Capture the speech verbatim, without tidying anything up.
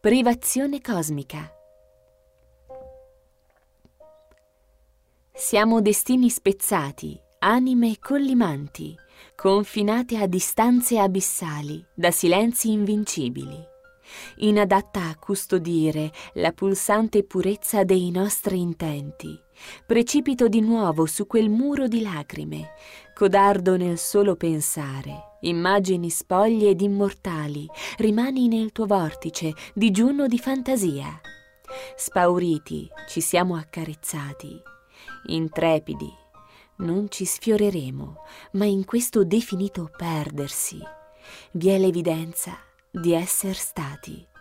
Privazione cosmica. Siamo destini spezzati, anime collimanti, confinate a distanze abissali da silenzi invincibili, inadatta a custodire la pulsante purezza dei nostri intenti. Precipito di nuovo su quel muro di lacrime, codardo nel solo pensare, immagini spoglie ed immortali, rimani nel tuo vortice, digiuno di fantasia. Spauriti ci siamo accarezzati, intrepidi, non ci sfioreremo, ma in questo definito perdersi vi è l'evidenza di esser stati.